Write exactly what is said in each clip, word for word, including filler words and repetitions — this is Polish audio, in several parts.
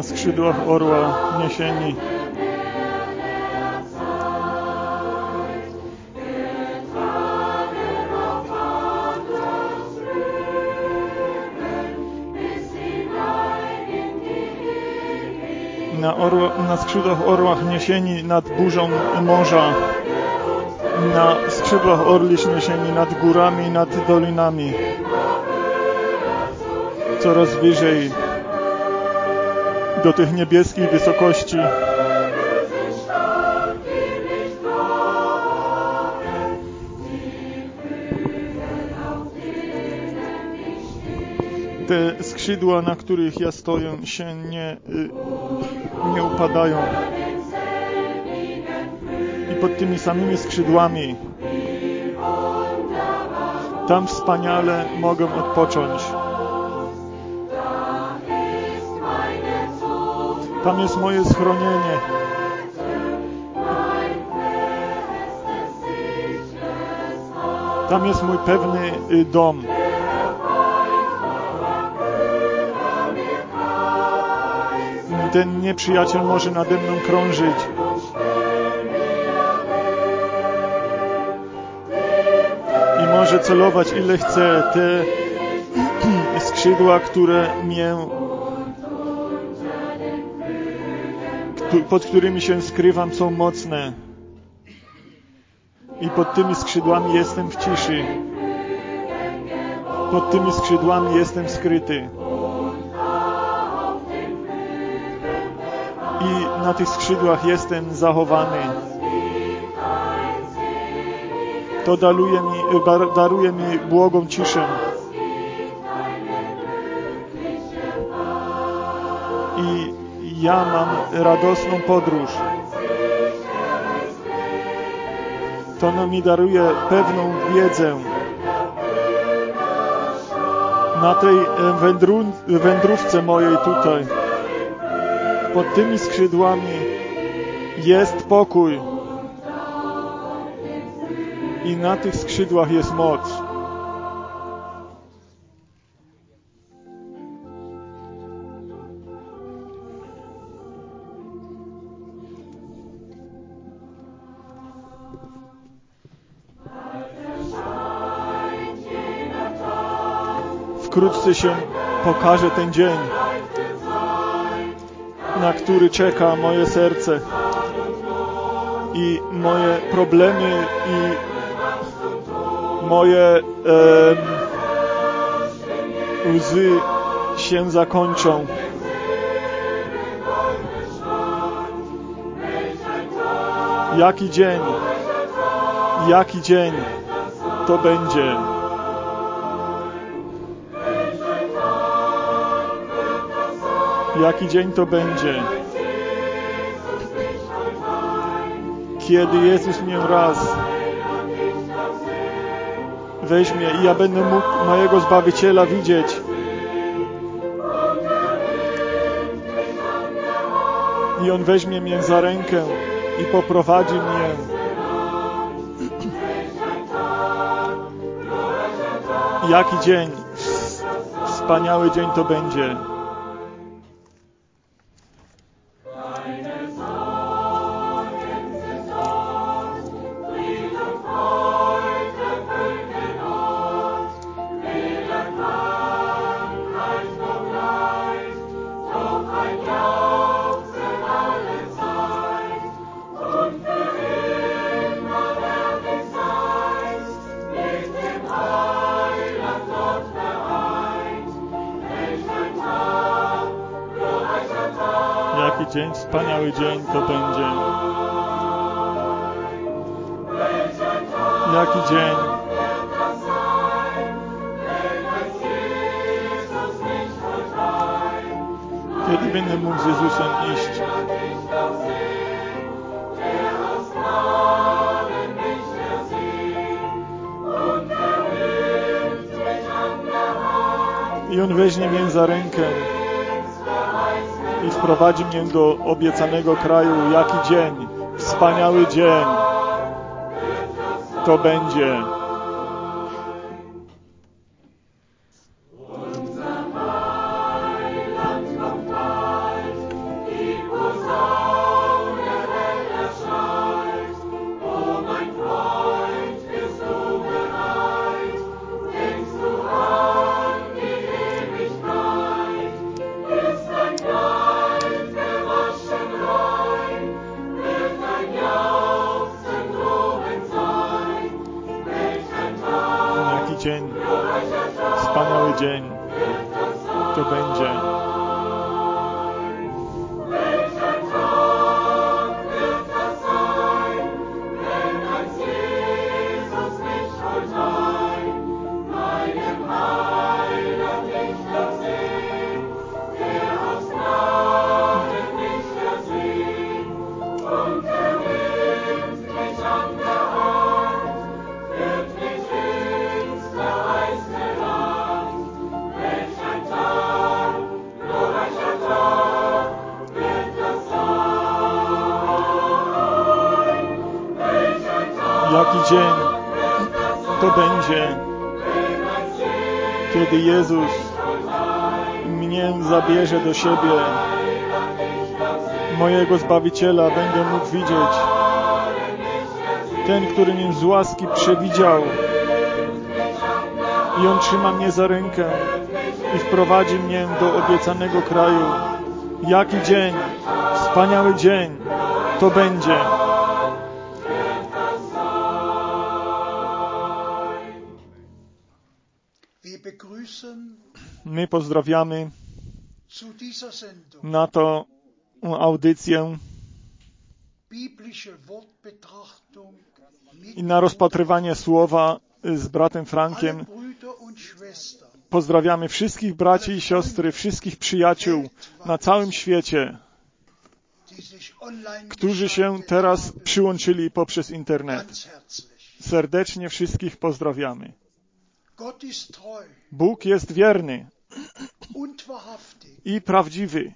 na skrzydłach orła niesieni. Na, orło, na skrzydłach orłach niesieni nad burzą morza, na skrzydłach orlich niesieni nad górami, nad dolinami, coraz wyżej do tych niebieskich wysokości. Te skrzydła, na których ja stoję, się nie, nie upadają. I pod tymi samymi skrzydłami tam wspaniale mogę odpocząć. Tam jest moje schronienie. Tam jest mój pewny dom. Ten nieprzyjaciel może nade mną krążyć. I może celować ile chce. Te skrzydła, które mnie, pod którymi się skrywam, są mocne. I pod tymi skrzydłami jestem w ciszy. Pod tymi skrzydłami jestem skryty. I na tych skrzydłach jestem zachowany. To daruje mi, daruje mi błogą ciszę. I ja mam radosną podróż. To ono mi daruje pewną wiedzę. Na tej wędru, wędrówce mojej tutaj, pod tymi skrzydłami jest pokój. I na tych skrzydłach jest moc. Wkrótce się pokaże ten dzień, na który czeka moje serce i moje problemy i moje e, łzy się zakończą. Jaki dzień, jaki dzień to będzie. Jaki dzień to będzie, kiedy Jezus mnie raz weźmie i ja będę mógł mojego Zbawiciela widzieć. I On weźmie mnie za rękę i poprowadzi mnie. Jaki dzień, wspaniały dzień to będzie. Jaki dzień, wspaniały dzień to będzie. Jaki dzień. Kiedy będę mógł z Jezusem iść. I On weźmie mnie za rękę i wprowadzi mnie do obiecanego kraju. Jaki dzień, wspaniały dzień to będzie. dzień, wspaniały dzień to będzie. Jaki dzień to będzie, kiedy Jezus mnie zabierze do siebie, mojego Zbawiciela będę mógł widzieć. Ten, który mnie z łaski przewidział i On trzyma mnie za rękę i wprowadzi mnie do obiecanego kraju. Jaki dzień, wspaniały dzień to będzie. My pozdrawiamy na to audycję i na rozpatrywanie słowa z bratem Frankiem. Pozdrawiamy wszystkich braci i siostry, wszystkich przyjaciół na całym świecie, którzy się teraz przyłączyli poprzez internet. Serdecznie wszystkich pozdrawiamy. Bóg jest wierny i prawdziwy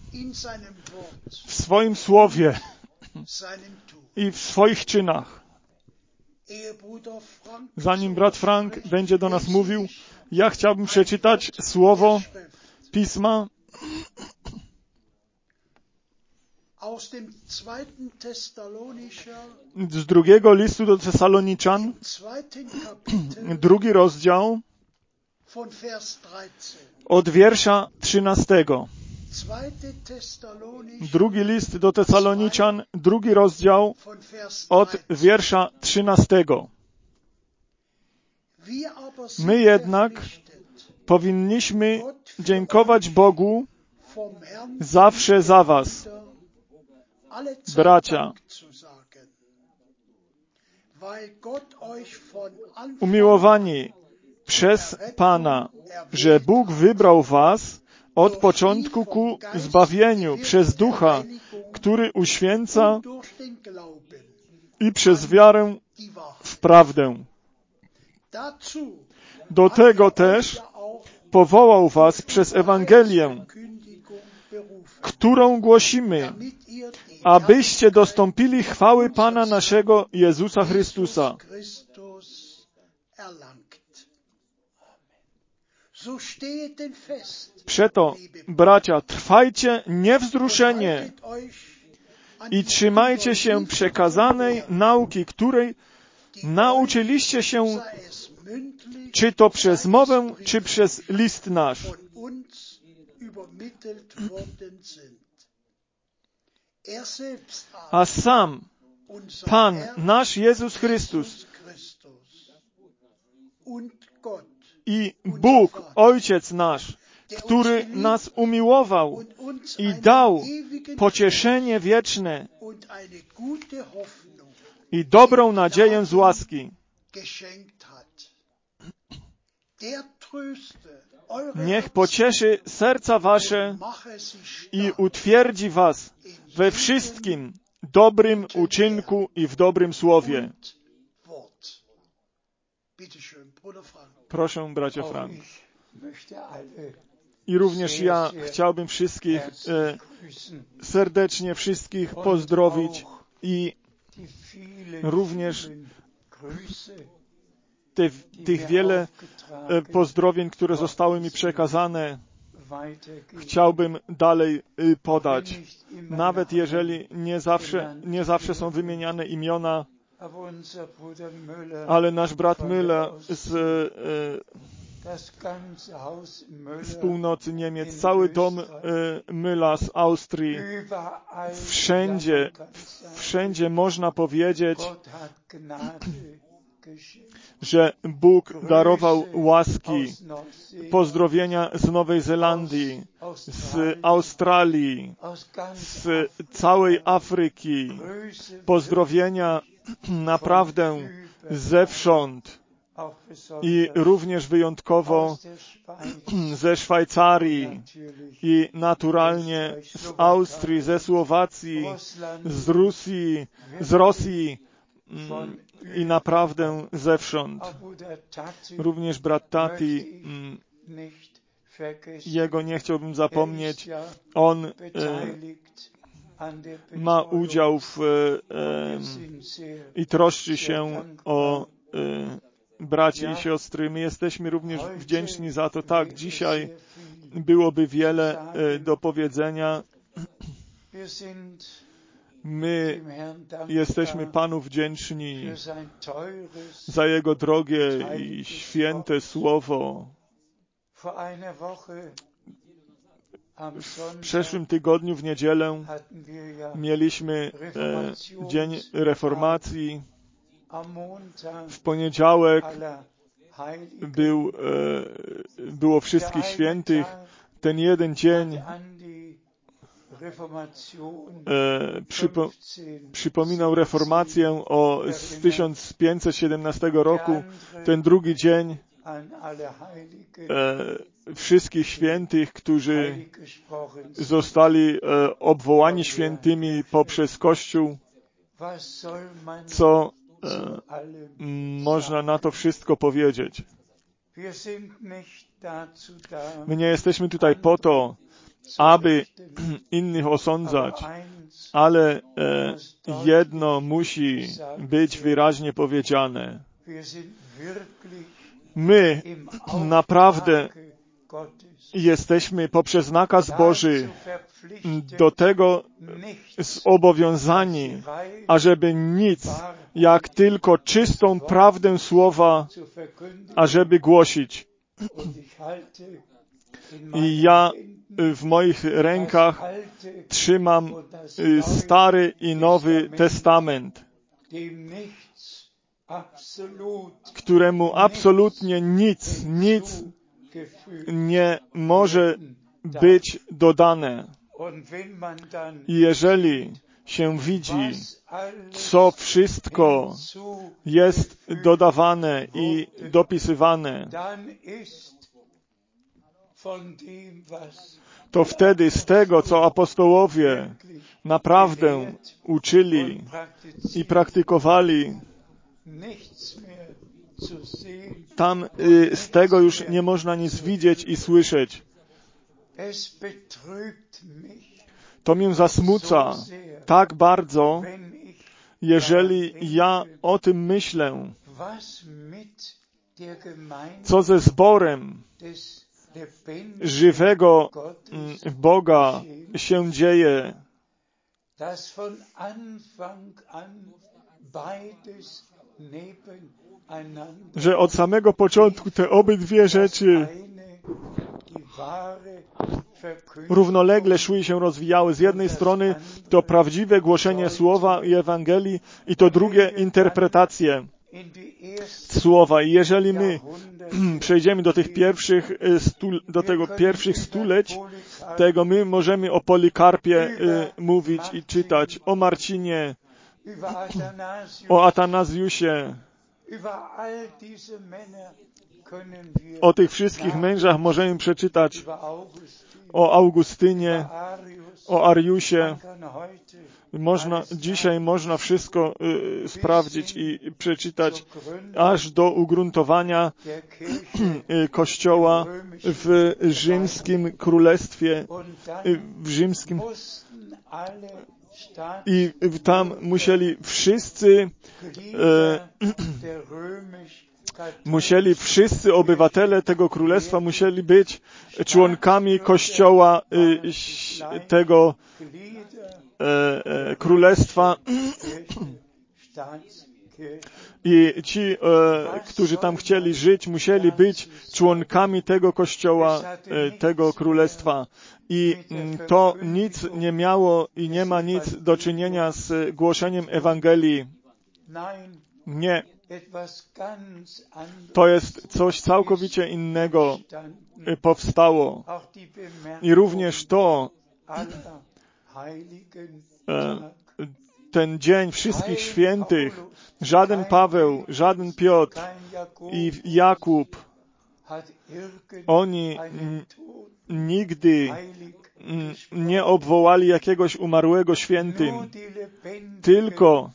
w swoim słowie i w swoich czynach. Zanim brat Frank będzie do nas mówił, ja chciałbym przeczytać słowo Pisma z drugiego listu do Tesaloniczan, drugi rozdział, od wiersza trzynastego. Drugi list do Tesaloniczan, drugi rozdział, od wiersza trzynastego. My jednak powinniśmy dziękować Bogu zawsze za was, bracia, umiłowani przez Pana, że Bóg wybrał was od początku ku zbawieniu przez Ducha, który uświęca i przez wiarę w prawdę. Do tego też powołał was przez Ewangelię, którą głosimy, abyście dostąpili chwały Pana naszego Jezusa Chrystusa. Przeto, bracia, trwajcie niewzruszenie i trzymajcie się przekazanej nauki, której nauczyliście się, czy to przez mowę, czy przez list nasz. A sam Pan nasz Jezus Chrystus i Bóg, Ojciec nasz, który nas umiłował i dał pocieszenie wieczne i dobrą nadzieję z łaski. Niech pocieszy serca wasze i utwierdzi was we wszystkim dobrym uczynku i w dobrym słowie. Proszę, bracie Frank. I również ja chciałbym wszystkich e, serdecznie wszystkich pozdrowić i również te, tych wiele e, pozdrowień, które zostały mi przekazane, chciałbym dalej e, podać. Nawet jeżeli nie zawsze, nie zawsze są wymieniane imiona, ale nasz brat Müller z, e, z północy Niemiec, cały dom e, Müller z Austrii, wszędzie, wszędzie można powiedzieć, że Bóg darował łaski, pozdrowienia z Nowej Zelandii, z Australii, z całej Afryki, pozdrowienia naprawdę zewsząd i również wyjątkowo ze Szwajcarii i naturalnie z Austrii, ze Słowacji, z Rusji, z Rosji i naprawdę zewsząd. Również brat Tati, jego nie chciałbym zapomnieć, on e, ma udział w, e, i troszczy się o e, braci i siostry. My jesteśmy również wdzięczni za to. Tak, dzisiaj byłoby wiele e, do powiedzenia. My jesteśmy Panu wdzięczni za Jego drogie i święte Słowo. W przeszłym tygodniu, w niedzielę, mieliśmy e, Dzień Reformacji. W poniedziałek był, e, było Wszystkich Świętych. Ten jeden dzień e, przypo, przypominał reformację o, z tysiąc pięćset siedemnastego roku. Ten drugi dzień e, Wszystkich Świętych, którzy zostali e, obwołani świętymi poprzez Kościół. Co e, można na to wszystko powiedzieć? My nie jesteśmy tutaj po to, aby innych osądzać, ale e, jedno musi być wyraźnie powiedziane. My naprawdę jesteśmy poprzez nakaz Boży do tego zobowiązani, ażeby nic, jak tylko czystą prawdę Słowa, ażeby głosić. I ja w moich rękach trzymam Stary i Nowy Testament, któremu absolutnie nic, nic nie może być dodane. I jeżeli się widzi, co wszystko jest dodawane i dopisywane, to wtedy z tego, co apostołowie naprawdę uczyli i praktykowali, tam y, z tego już nie można nic widzieć i słyszeć. To mnie zasmuca tak bardzo, jeżeli ja o tym myślę, co ze zborem żywego Boga się dzieje, że od samego początku te obydwie rzeczy równolegle szły i się rozwijały. Z jednej strony to prawdziwe głoszenie Słowa i Ewangelii i to drugie interpretacje Słowa. I jeżeli my przejdziemy do tych pierwszych stu, do tego pierwszych stuleć, tego my możemy o Polikarpie y, mówić i czytać, o Marcinie, o Atanazjusie. O tych wszystkich mężach możemy przeczytać, o Augustynie, o Ariusie. Można, dzisiaj można wszystko y, sprawdzić i przeczytać aż do ugruntowania y, Kościoła w rzymskim królestwie, y, w rzymskim i tam musieli wszyscy y, musieli wszyscy obywatele tego królestwa musieli być członkami Kościoła y, tego e, e, królestwa i ci, e, którzy tam chcieli żyć, musieli być członkami tego Kościoła, e, tego królestwa. I to nic nie miało i nie ma nic do czynienia z głoszeniem Ewangelii. Nie. To jest coś całkowicie innego powstało. I również to, ten dzień wszystkich świętych, żaden Paweł, żaden Piotr i Jakub, oni nigdy nie obwołali jakiegoś umarłego świętym, tylko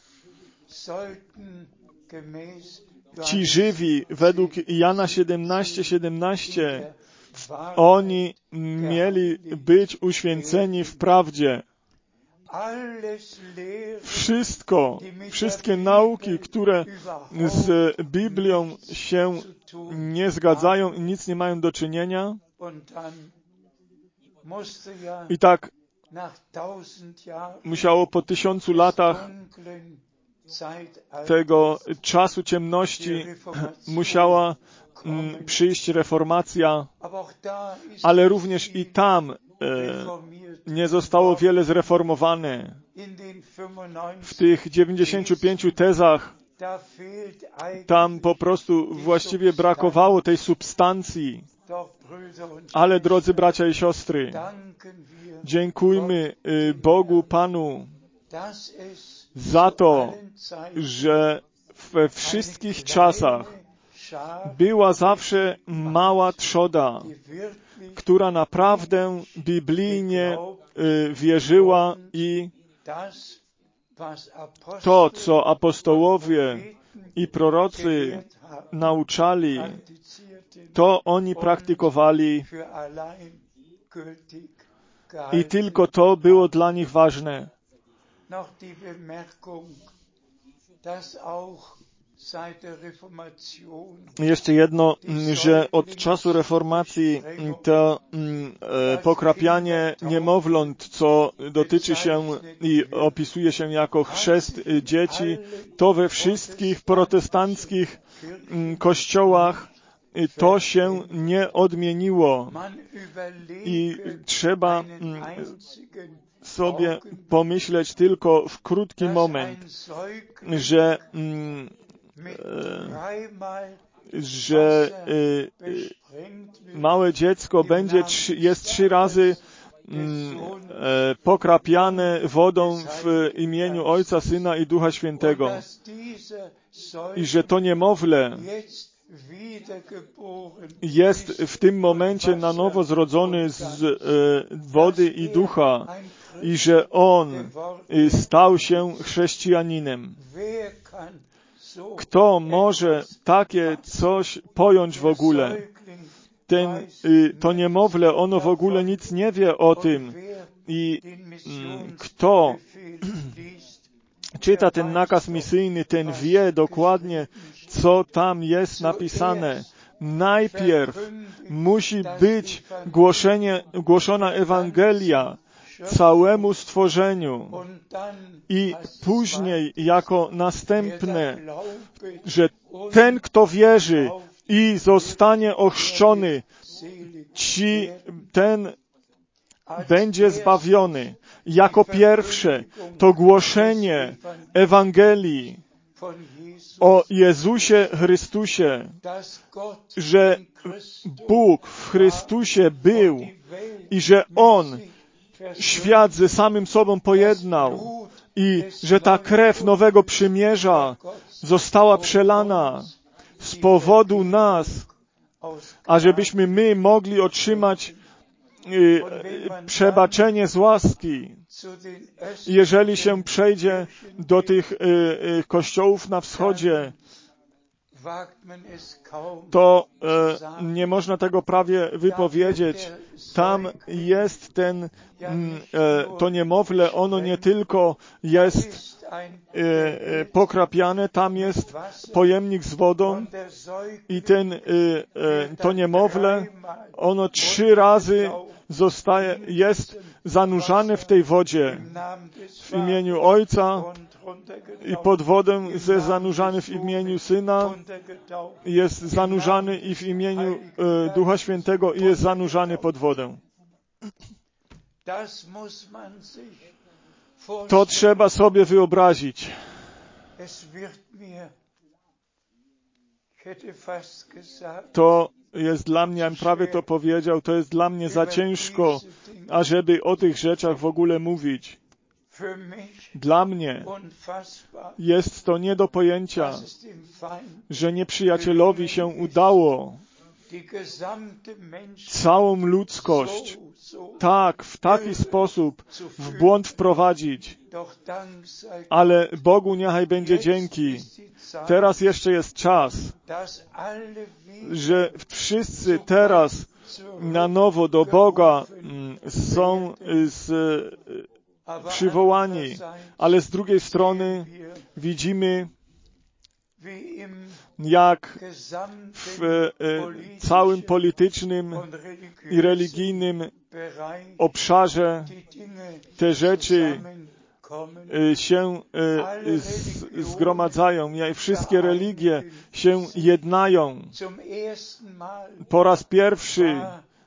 ci żywi, według Jana siedemnaście siedemnaście, oni mieli być uświęceni w prawdzie. Wszystko, wszystkie nauki, które z Biblią się nie zgadzają i nic nie mają do czynienia, i tak musiało po tysiącu latach tego czasu ciemności musiała mm, przyjść reformacja, ale również i tam e, nie zostało wiele zreformowane. W tych dziewięćdziesięciu pięciu tezach tam po prostu właściwie brakowało tej substancji. Ale drodzy bracia i siostry, dziękujmy Bogu Panu za to, że we wszystkich czasach była zawsze mała trzoda, która naprawdę biblijnie wierzyła i to, co apostołowie i prorocy nauczali, to oni praktykowali i tylko to było dla nich ważne. Jeszcze jedno, że od czasu reformacji to e, pokrapianie niemowląt, co dotyczy się i opisuje się jako chrzest dzieci, to we wszystkich protestanckich m, kościołach to się nie odmieniło. I trzeba m, sobie pomyśleć tylko w krótki moment, że mm, e, że e, małe dziecko będzie trzy, jest trzy razy mm, e, pokrapiane wodą w imieniu Ojca, Syna i Ducha Świętego. I że to niemowlę jest w tym momencie na nowo zrodzony z e, wody i ducha i że on stał się chrześcijaninem. Kto może takie coś pojąć w ogóle? Ten, to niemowlę, ono w ogóle nic nie wie o tym. I mm, kto czyta ten nakaz misyjny, ten wie dokładnie, co tam jest napisane. Najpierw musi być głoszenie, głoszona Ewangelia całemu stworzeniu i później jako następne, że ten, kto wierzy i zostanie ochrzczony, ci, ten będzie zbawiony. Jako pierwsze to głoszenie Ewangelii o Jezusie Chrystusie, że Bóg w Chrystusie był i że On świat ze samym sobą pojednał i że ta krew nowego przymierza została przelana z powodu nas, ażebyśmy my mogli otrzymać y, przebaczenie z łaski. Jeżeli się przejdzie do tych y, y, kościołów na wschodzie, to e, nie można tego prawie wypowiedzieć. Tam jest ten, e, to niemowlę, ono nie tylko jest e, e, pokrapiane, tam jest pojemnik z wodą i ten, e, e, to niemowlę, ono trzy razy zostaje, jest zanurzane w tej wodzie w imieniu Ojca i pod wodę jest zanurzany w imieniu Syna, jest zanurzany i w imieniu e, Ducha Świętego i jest zanurzany pod wodę. To trzeba sobie wyobrazić. to jest dla mnie, ja bym prawie to powiedział, to jest dla mnie za ciężko, ażeby o tych rzeczach w ogóle mówić. Dla mnie jest to nie do pojęcia, że nieprzyjacielowi się udało całą ludzkość tak, w taki sposób w błąd wprowadzić. Ale Bogu niechaj będzie dzięki. Teraz jeszcze jest czas, że wszyscy teraz na nowo do Boga są z, przywołani, ale z drugiej strony widzimy, jak w e, całym politycznym i religijnym obszarze te rzeczy e, się e, z, zgromadzają. Jak wszystkie religie się jednają. Po raz pierwszy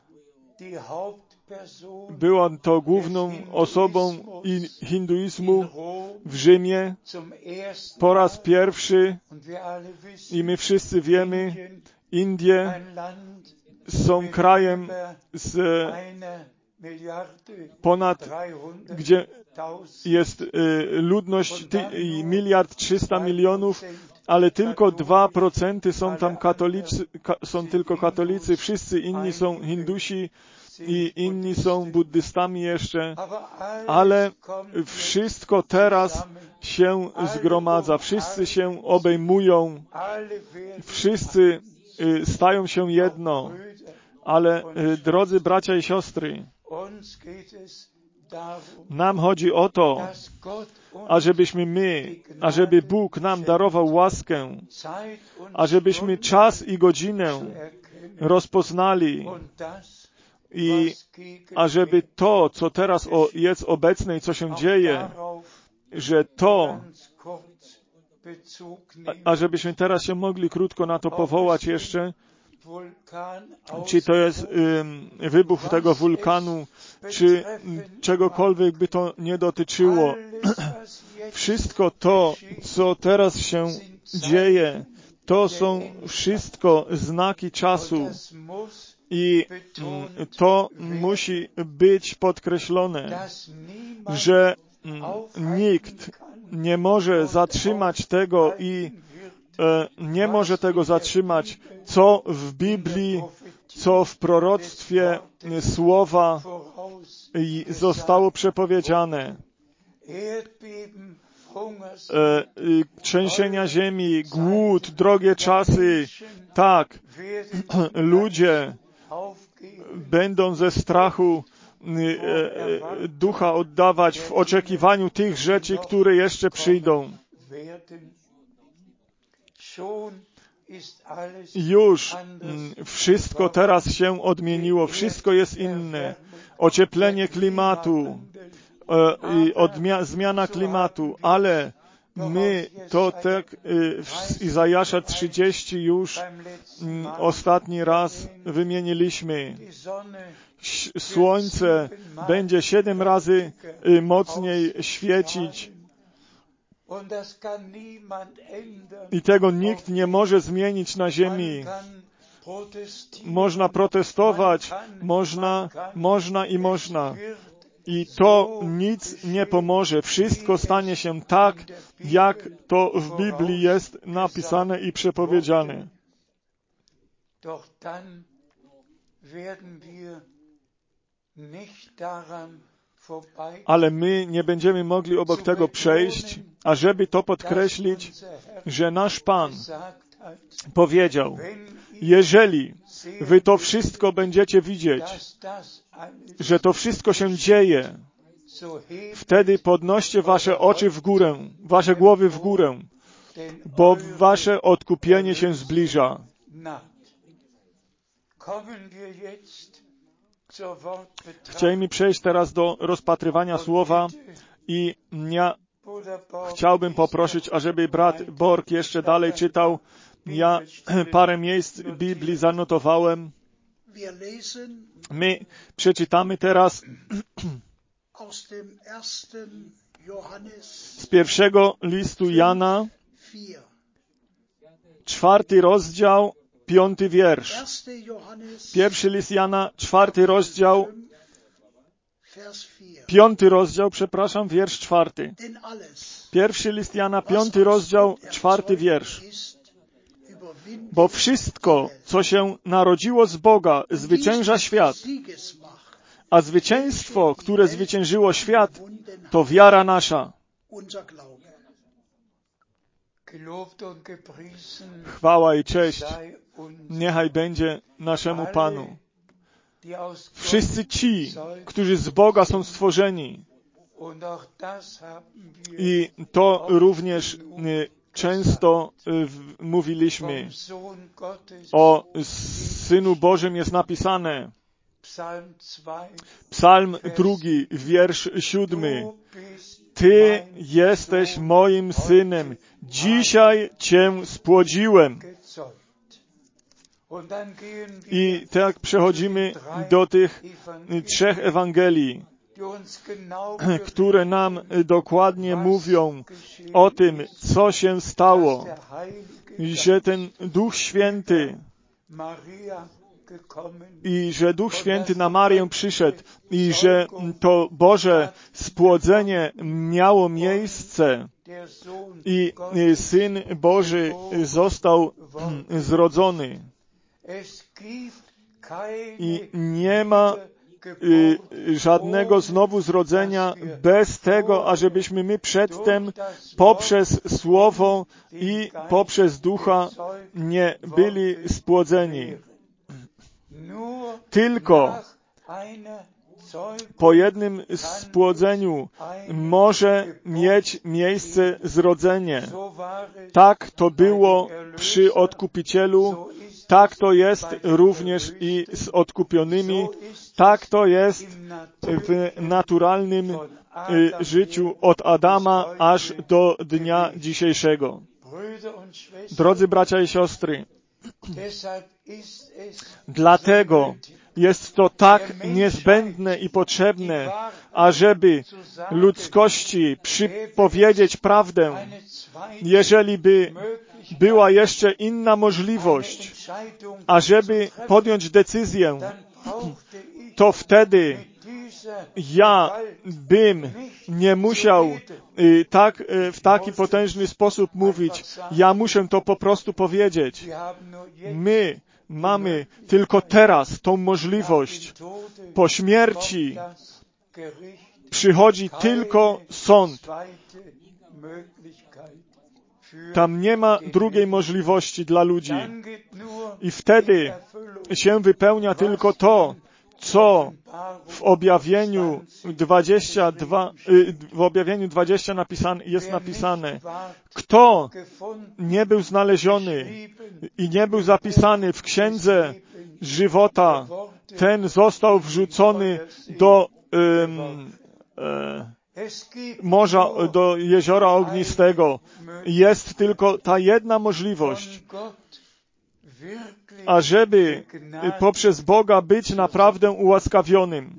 była to główną osobą hinduizmu w Rzymie. Po raz pierwszy, i my wszyscy wiemy, Indie są krajem z ponad, gdzie jest ludność miliard trzysta milionów, ale tylko dwa procent są tam katolicy, są tylko katolicy, wszyscy inni są Hindusi i inni są buddystami jeszcze, ale wszystko teraz się zgromadza, wszyscy się obejmują, wszyscy stają się jedno, ale drodzy bracia i siostry, nam chodzi o to, ażebyśmy my, ażeby Bóg nam darował łaskę, ażebyśmy czas i godzinę rozpoznali i ażeby to, co teraz o, jest obecne i co się dzieje, że to, a, ażebyśmy teraz się mogli krótko na to powołać jeszcze, czy to jest ym, wybuch tego wulkanu, czy czegokolwiek by to nie dotyczyło. Wszystko to, co teraz się dzieje, to są wszystko znaki czasu i to musi być podkreślone, że nikt nie może zatrzymać tego i nie może tego zatrzymać, co w Biblii, co w proroctwie słowa zostało przepowiedziane. Trzęsienia ziemi, głód, drogie czasy, tak, ludzie będą ze strachu ducha oddawać w oczekiwaniu tych rzeczy, które jeszcze przyjdą. Już wszystko teraz się odmieniło, wszystko jest inne. Ocieplenie klimatu, odmia- zmiana klimatu, ale my to tak z Izajasza trzydzieści już ostatni raz wymieniliśmy. Słońce będzie siedem razy mocniej świecić. I tego nikt nie może zmienić na ziemi. Można protestować, można, można i można. I to nic nie pomoże. Wszystko stanie się tak, jak to w Biblii jest napisane i przepowiedziane. Ale my nie będziemy mogli obok tego przejść, ażeby to podkreślić, że nasz Pan powiedział, jeżeli wy to wszystko będziecie widzieć, że to wszystko się dzieje, wtedy podnoście wasze oczy w górę, wasze głowy w górę, bo wasze odkupienie się zbliża. Chcielibyśmy przejść teraz do rozpatrywania słowa i ja chciałbym poprosić, ażeby brat Borg jeszcze dalej czytał. Ja parę miejsc Biblii zanotowałem. My przeczytamy teraz z pierwszego listu Jana, czwarty rozdział, piąty wiersz. Pierwszy list Jana, czwarty rozdział, piąty rozdział, przepraszam, wiersz czwarty. Pierwszy list Jana, piąty rozdział, czwarty wiersz. Bo wszystko, co się narodziło z Boga, zwycięża świat. A zwycięstwo, które zwyciężyło świat, to wiara nasza. Chwała i cześć niechaj będzie naszemu Panu. Wszyscy ci, którzy z Boga są stworzeni, i to również często mówiliśmy, o Synu Bożym jest napisane, Psalm drugi, wiersz siódmy. Ty jesteś moim synem, dzisiaj Cię spłodziłem. I tak przechodzimy do tych trzech Ewangelii, które nam dokładnie mówią o tym, co się stało, że ten Duch Święty i że Duch Święty na Marię przyszedł i że to Boże spłodzenie miało miejsce i Syn Boży został zrodzony. I nie ma y, żadnego znowu zrodzenia bez tego, ażebyśmy my przedtem poprzez Słowo i poprzez Ducha nie byli spłodzeni. Tylko po jednym spłodzeniu może mieć miejsce zrodzenie. Tak to było przy Odkupicielu, tak to jest również i z odkupionymi, tak to jest w naturalnym życiu od Adama aż do dnia dzisiejszego. Drodzy bracia i siostry, dlatego jest to tak niezbędne i potrzebne, ażeby ludzkości przypowiedzieć prawdę. Jeżeli by była jeszcze inna możliwość, ażeby podjąć decyzję, to wtedy ja bym nie musiał y, tak, y, w taki potężny sposób mówić. Ja muszę to po prostu powiedzieć. My mamy tylko teraz tą możliwość. Po śmierci przychodzi tylko sąd. Tam nie ma drugiej możliwości dla ludzi. I wtedy się wypełnia tylko to, co w objawieniu dwudziestym dwuim, w objawieniu dwudziestym napisane, jest napisane. Kto nie był znaleziony i nie był zapisany w księdze żywota, ten został wrzucony do um, e, morza, do jeziora ognistego. Jest tylko ta jedna możliwość, ażeby poprzez Boga być naprawdę ułaskawionym.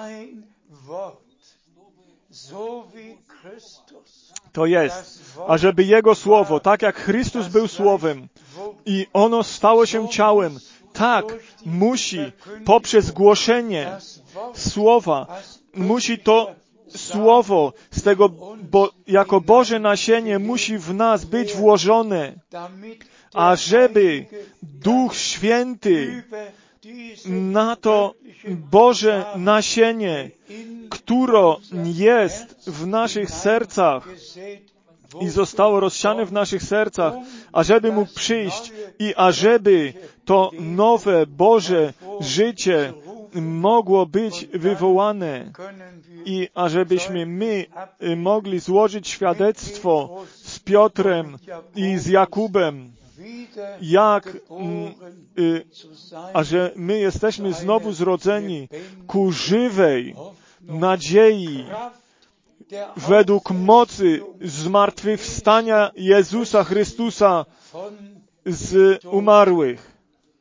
To jest, ażeby Jego Słowo, tak jak Chrystus był Słowem i ono stało się ciałem, tak musi poprzez głoszenie Słowa, musi to Słowo z tego, bo jako Boże nasienie musi w nas być włożone, ażeby Duch Święty na to Boże nasienie, które jest w naszych sercach i zostało rozsiane w naszych sercach, ażeby mógł przyjść i ażeby to nowe Boże życie mogło być wywołane i ażebyśmy my mogli złożyć świadectwo z Piotrem i z Jakubem, jak, a że my jesteśmy znowu zrodzeni ku żywej nadziei według mocy zmartwychwstania Jezusa Chrystusa z umarłych.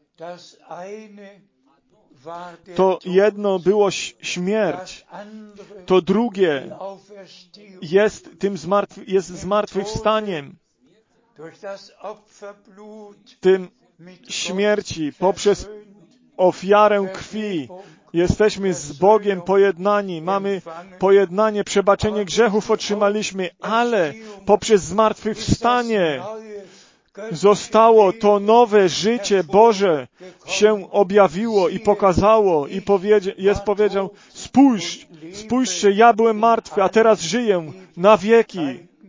To jedno było śmierć, to drugie jest tym zmartwy, jest zmartwychwstaniem. tym śmierci, poprzez ofiarę krwi, jesteśmy z Bogiem pojednani, mamy pojednanie, przebaczenie grzechów otrzymaliśmy, ale poprzez zmartwychwstanie zostało to nowe życie Boże się objawiło i pokazało i powiedzie, jest powiedział, spójrz, spójrzcie, ja byłem martwy, a teraz żyję na wieki.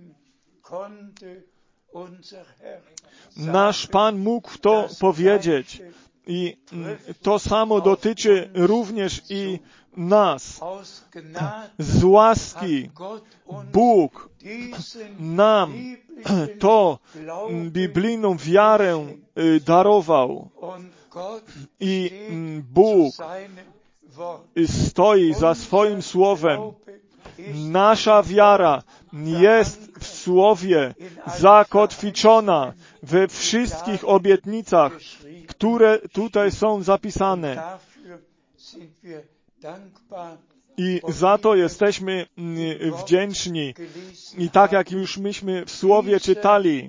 Nasz Pan mógł to powiedzieć i to samo dotyczy również i nas. Z łaski Bóg nam to biblijną wiarę darował i Bóg stoi za swoim słowem. Nasza wiara jest w Słowie zakotwiczona we wszystkich obietnicach, które tutaj są zapisane. I za to jesteśmy wdzięczni. I tak jak już myśmy w Słowie czytali,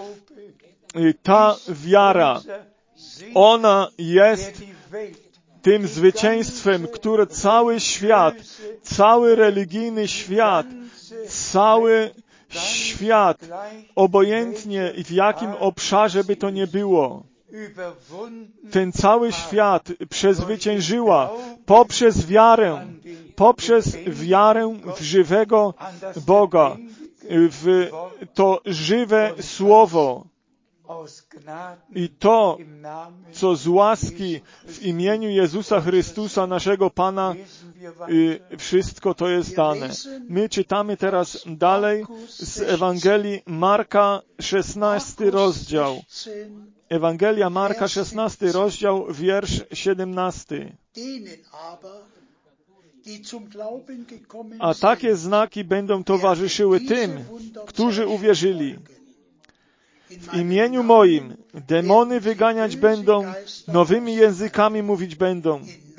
ta wiara, ona jest tym zwycięstwem, które cały świat, cały religijny świat, cały świat, obojętnie w jakim obszarze by to nie było, ten cały świat przezwyciężyła poprzez wiarę, poprzez wiarę w żywego Boga, w to żywe Słowo. I to, co z łaski w imieniu Jezusa Chrystusa, naszego Pana, wszystko to jest dane. My czytamy teraz dalej z Ewangelii Marka, szesnasty rozdział. Ewangelia Marka, szesnasty rozdział, wiersz siedemnasty. A takie znaki będą towarzyszyły tym, którzy uwierzyli. W imieniu moim demony wyganiać będą, nowymi językami mówić będą,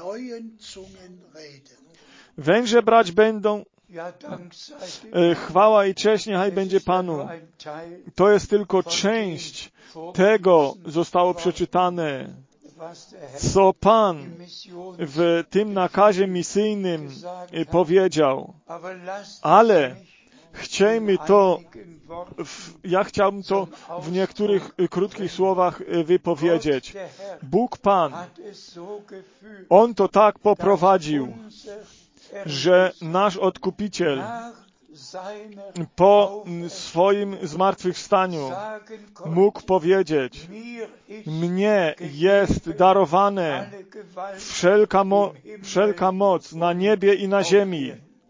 węże brać będą. E, chwała i cześć niechaj będzie Panu. To jest tylko część tego, zostało przeczytane, co Pan w tym nakazie misyjnym powiedział. Ale chciejmy to, w, ja chciałbym to w niektórych krótkich słowach wypowiedzieć. Bóg Pan, On to tak poprowadził, że nasz Odkupiciel po swoim zmartwychwstaniu mógł powiedzieć, mnie jest darowane wszelka, mo- wszelka moc na niebie i na ziemi.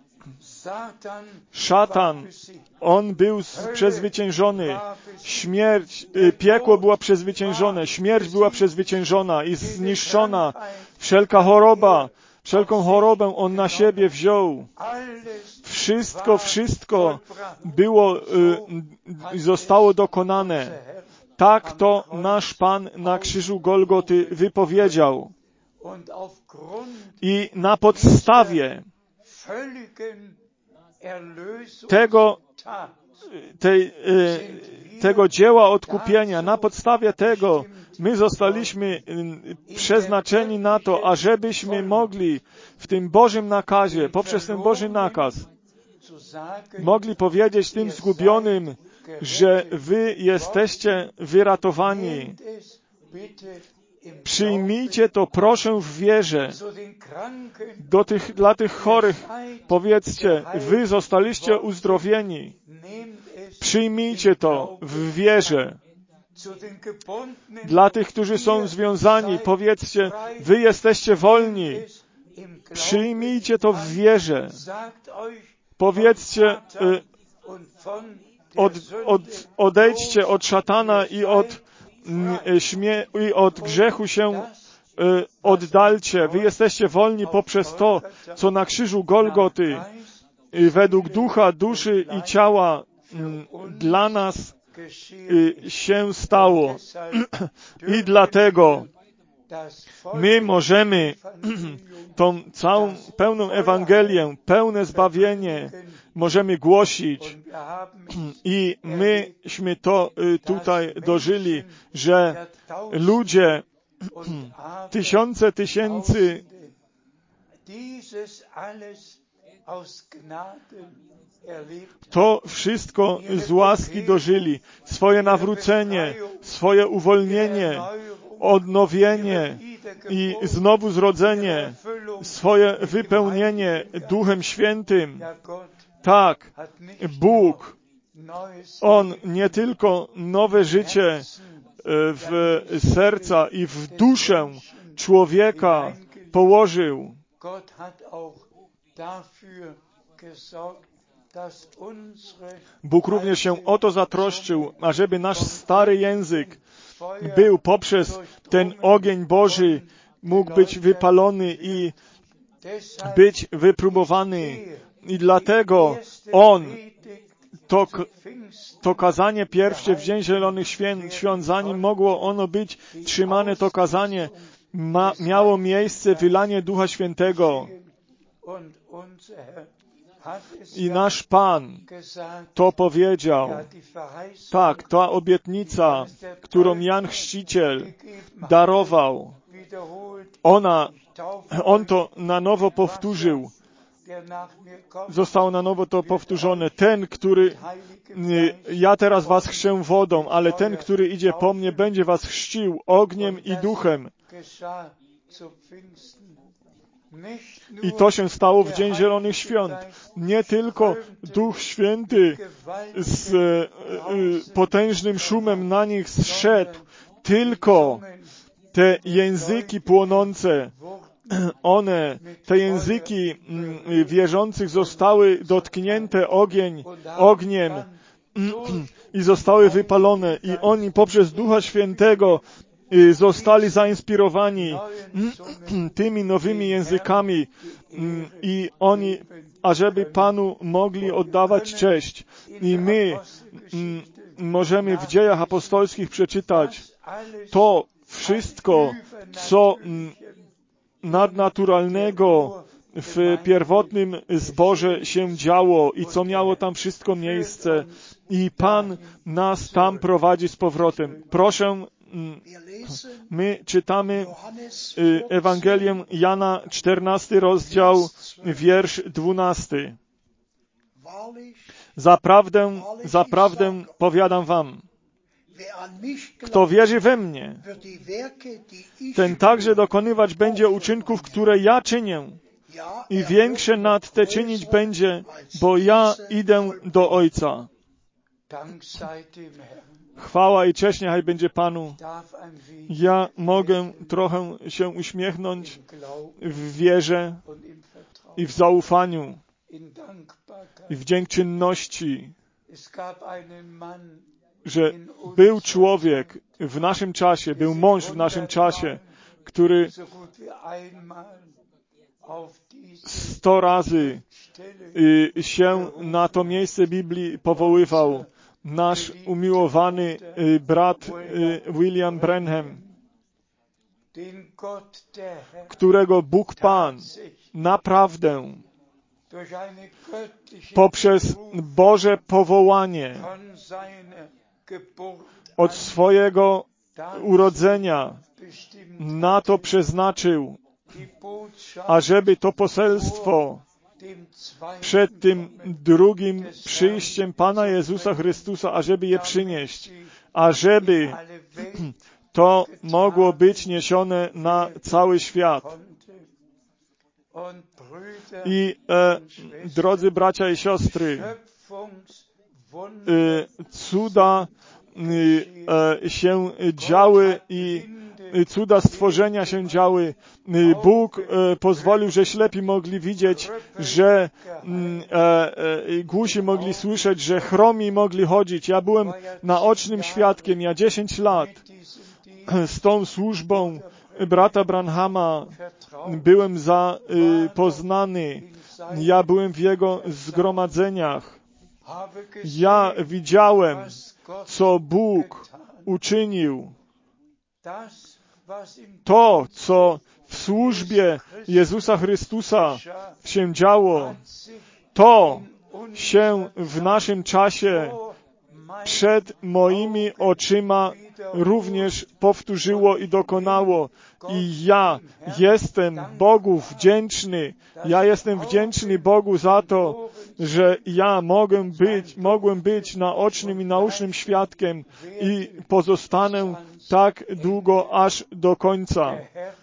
Szatan, on był przezwyciężony. Śmierć, piekło było przezwyciężone. Śmierć była przezwyciężona i zniszczona. Wszelka choroba, wszelką chorobę on na siebie wziął. Wszystko, wszystko było, y, zostało dokonane. Tak to nasz Pan na krzyżu Golgoty wypowiedział. I na podstawie tego, tej, tego dzieła odkupienia, na podstawie tego my zostaliśmy przeznaczeni na to, ażebyśmy mogli w tym Bożym nakazie, poprzez ten Boży nakaz, mogli powiedzieć tym zgubionym, że wy jesteście wyratowani. Przyjmijcie to, proszę, w wierze. Do tych, dla tych chorych powiedzcie, wy zostaliście uzdrowieni. Przyjmijcie to w wierze. Dla tych, którzy są związani, powiedzcie, wy jesteście wolni. Przyjmijcie to w wierze. Powiedzcie, od, od, odejdźcie od szatana i od, śmie, i od grzechu się oddalcie. Wy jesteście wolni poprzez to, co na krzyżu Golgoty według ducha, duszy i ciała dla nas się stało. I dlatego My możemy tą całą pełną Ewangelię, pełne zbawienie możemy głosić i myśmy to tutaj dożyli, że ludzie, tysiące tysięcy to wszystko z łaski dożyli. Swoje nawrócenie, swoje uwolnienie, odnowienie i znowu zrodzenie, swoje wypełnienie Duchem Świętym. Tak, Bóg, On nie tylko nowe życie w serca i w duszę człowieka położył. Bóg również się o to zatroszczył, ażeby nasz stary język był poprzez ten ogień Boży, mógł być wypalony i być wypróbowany. I dlatego On, to, to kazanie pierwsze w Dzień Zielonych Świąt, zanim mogło ono być trzymane, to kazanie ma, miało miejsce wylanie Ducha Świętego. I nasz Pan to powiedział. Tak, ta obietnica, którą Jan Chrzciciel darował, ona, on to na nowo powtórzył. Zostało na nowo to powtórzone. Ten, który, ja teraz was chrzczę wodą, ale ten, który idzie po mnie, będzie was chrzcił ogniem i duchem. I to się stało w Dzień Zielonych Świąt. Nie tylko Duch Święty z y, potężnym szumem na nich zszedł, tylko te języki płonące, one, te języki y, wierzących zostały dotknięte ogień, ogniem i zostały wypalone. I oni poprzez Ducha Świętego zostali zainspirowani tymi nowymi językami i oni, ażeby Panu mogli oddawać cześć. I my możemy w Dziejach Apostolskich przeczytać to wszystko, co nadnaturalnego w pierwotnym zborze się działo i co miało tam wszystko miejsce. I Pan nas tam prowadzi z powrotem. Proszę, my czytamy Ewangelię Jana, czternasty rozdział, wiersz dwunasty. Zaprawdę, zaprawdę powiadam wam, kto wierzy we mnie, ten także dokonywać będzie uczynków, które ja czynię i większe nad te czynić będzie, bo ja idę do Ojca. Chwała i cześć niechaj będzie Panu. Ja mogę trochę się uśmiechnąć w wierze i w zaufaniu i w dziękczynności, że był człowiek w naszym czasie, był mąż w naszym czasie, który sto razy się na to miejsce Biblii powoływał. Nasz umiłowany brat William Branham, którego Bóg Pan naprawdę poprzez Boże powołanie od swojego urodzenia na to przeznaczył, ażeby to poselstwo przed tym drugim przyjściem Pana Jezusa Chrystusa, ażeby je przynieść, ażeby to mogło być niesione na cały świat. I e, drodzy bracia i siostry, e, cuda e, się działy i cuda stworzenia się działy. Bóg e, pozwolił, że ślepi mogli widzieć, że e, e, głusi mogli słyszeć, że chromi mogli chodzić. Ja byłem naocznym świadkiem. Ja dziesięć lat z tą służbą brata Branhama byłem zapoznany. Ja byłem w jego zgromadzeniach. Ja widziałem, co Bóg uczynił. to, co w służbie Jezusa Chrystusa się działo, to się w naszym czasie przed moimi oczyma również powtórzyło i dokonało. I ja jestem Bogu wdzięczny. Ja jestem wdzięczny Bogu za to, że ja mogę być, mogłem być naocznym i naucznym świadkiem i pozostanę tak długo aż do końca.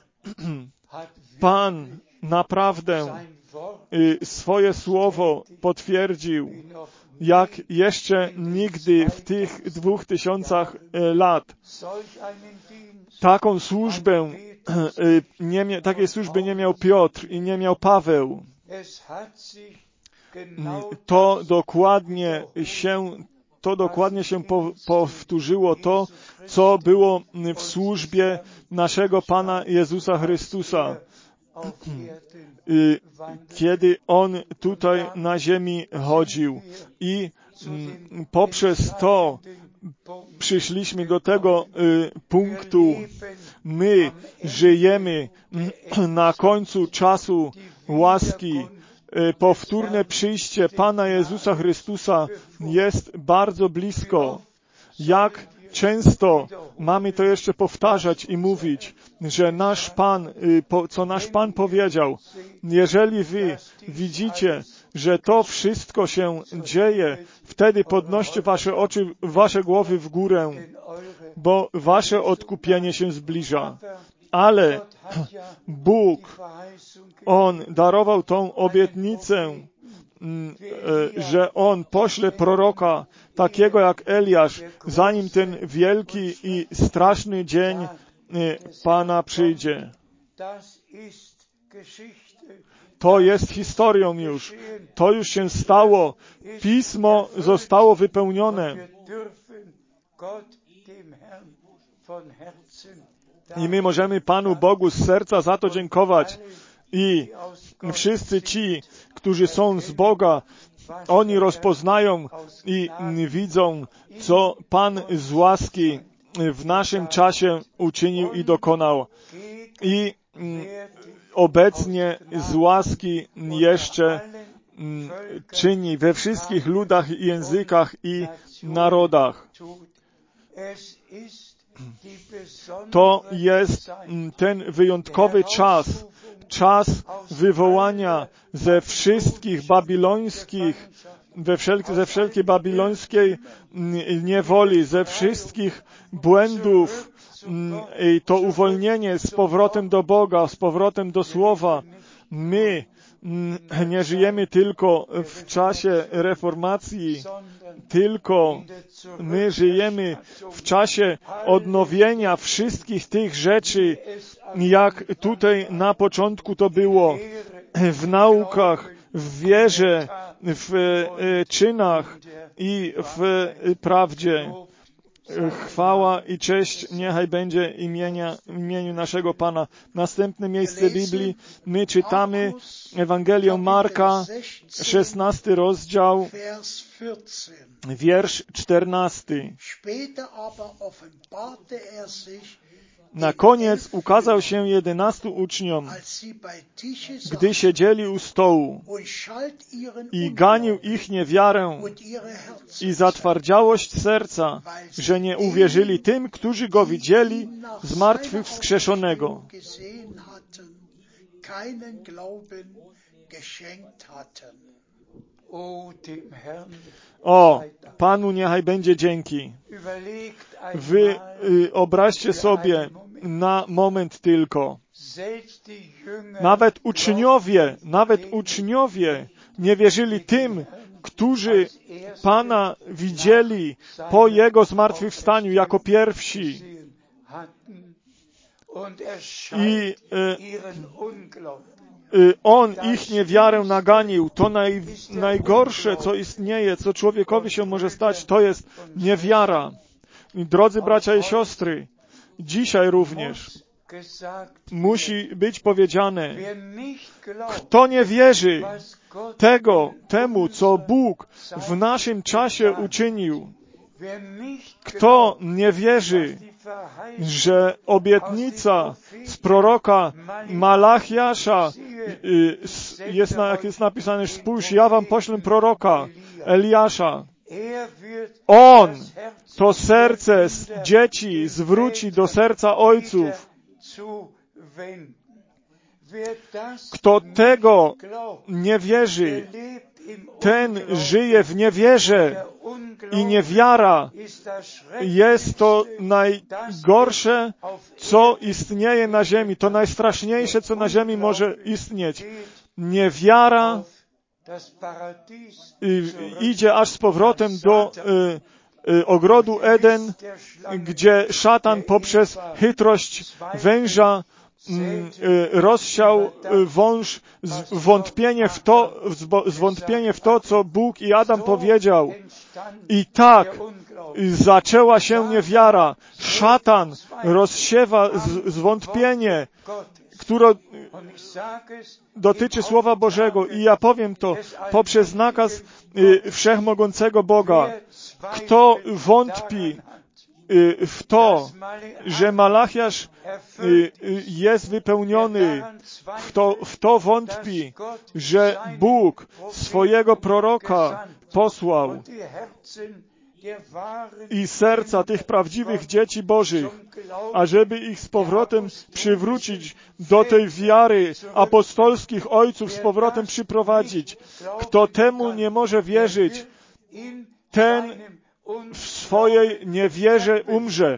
Pan naprawdę swoje słowo potwierdził, jak jeszcze nigdy w tych dwóch tysiącach lat. Taką służbę, nie, takiej służby nie miał Piotr i nie miał Paweł. To dokładnie się, to dokładnie się po, powtórzyło to, co było w służbie naszego Pana Jezusa Chrystusa. Kiedy On tutaj na ziemi chodził i poprzez to przyszliśmy do tego punktu, my żyjemy na końcu czasu łaski. Powtórne przyjście Pana Jezusa Chrystusa jest bardzo blisko. Jak często mamy to jeszcze powtarzać i mówić, że nasz Pan, co nasz Pan powiedział, jeżeli wy widzicie, że to wszystko się dzieje, wtedy podnoście wasze oczy, wasze głowy w górę, bo wasze odkupienie się zbliża. Ale Bóg, On darował tą obietnicę, że On pośle proroka, takiego jak Eliasz, zanim ten wielki i straszny dzień Pana przyjdzie. To jest historią już. To już się stało. Pismo zostało wypełnione. I my możemy Panu Bogu z serca za to dziękować. I wszyscy ci, którzy są z Boga, oni rozpoznają i widzą, co Pan z łaski w naszym czasie uczynił i dokonał. I obecnie z łaski jeszcze czyni we wszystkich ludach i językach i narodach. To jest ten wyjątkowy czas, czas wywołania ze wszystkich babilońskich, we wszelki, ze wszelkiej babilońskiej niewoli, ze wszystkich błędów, i to uwolnienie z powrotem do Boga, z powrotem do Słowa. My nie żyjemy tylko w czasie reformacji, tylko my żyjemy w czasie odnowienia wszystkich tych rzeczy, jak tutaj na początku to było, w naukach, w wierze, w czynach i w prawdzie. Chwała i cześć niechaj będzie imienia, imieniu naszego Pana. Następne miejsce Biblii my czytamy Ewangelię Marka, szesnasty rozdział, wiersz czternasty. Na koniec ukazał się jedenastu uczniom, gdy siedzieli u stołu, i ganił ich niewiarę i zatwardziałość serca, że nie uwierzyli tym, którzy Go widzieli zmartwychwskrzeszonego. O, Panu niechaj będzie dzięki. Wy y, obraźcie sobie na moment tylko. Nawet uczniowie, nawet uczniowie nie wierzyli tym, którzy Pana widzieli po Jego zmartwychwstaniu jako pierwsi. I y, On ich niewiarę naganił. To naj, najgorsze, co istnieje, co człowiekowi się może stać, to jest niewiara. Drodzy bracia i siostry, dzisiaj również musi być powiedziane, kto nie wierzy tego, temu, co Bóg w naszym czasie uczynił, Kto nie wierzy, że obietnica z proroka Malachiasza jest, jak jest napisane, spójrz, ja wam poślę proroka Eliasza. On to serce dzieci zwróci do serca ojców. Kto tego nie wierzy, ten żyje w niewierze i niewiara jest to najgorsze, co istnieje na ziemi. To najstraszniejsze, co na ziemi może istnieć. Niewiara idzie aż z powrotem do y, y, ogrodu Eden, gdzie szatan poprzez chytrość węża rozsiał wąż zwątpienie w to, zwątpienie w to, co Bóg i Adam powiedział. I tak zaczęła się niewiara. Szatan rozsiewa zwątpienie, które dotyczy Słowa Bożego. I ja powiem to poprzez nakaz wszechmogącego Boga. Kto wątpi w to, że Malachiasz jest wypełniony, w to, w to wątpi, że Bóg swojego proroka posłał i serca tych prawdziwych dzieci Bożych, ażeby ich z powrotem przywrócić do tej wiary apostolskich ojców, z powrotem przyprowadzić. Kto temu nie może wierzyć, ten w swojej niewierze umrze.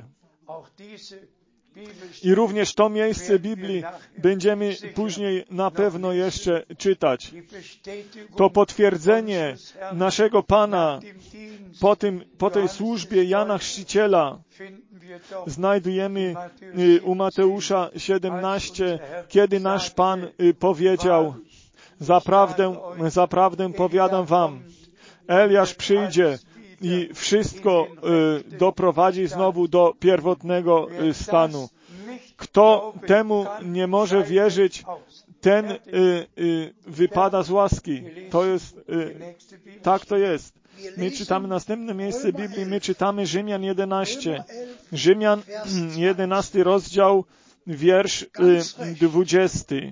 I również to miejsce Biblii będziemy później na pewno jeszcze czytać. To potwierdzenie naszego Pana po, tym, po tej służbie Jana Chrzciciela znajdujemy u Mateusza siedemnaście, kiedy nasz Pan powiedział: Zaprawdę, zaprawdę powiadam wam, Eliasz przyjdzie i wszystko y, doprowadzi znowu do pierwotnego y, stanu. Kto temu nie może wierzyć, ten y, y, wypada z łaski. To jest, y, tak to jest. My czytamy następne miejsce Biblii, my czytamy Rzymian jedenaście. Rzymian jedenasty rozdział, wiersz y, dwudziesty.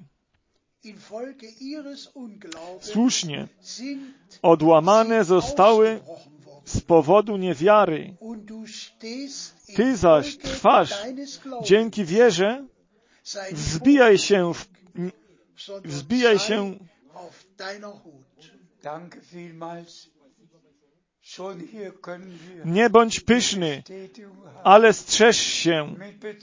Słusznie, odłamane zostały z powodu niewiary. Ty zaś trwasz dzięki wierze, wzbijaj się, w, wzbijaj się. Nie bądź pyszny, ale strzeż się.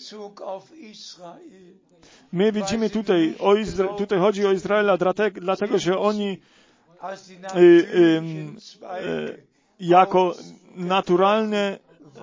My widzimy tutaj, o Izra- tutaj chodzi o Izraela, dlatego, dlatego że oni y, y, y, jako naturalne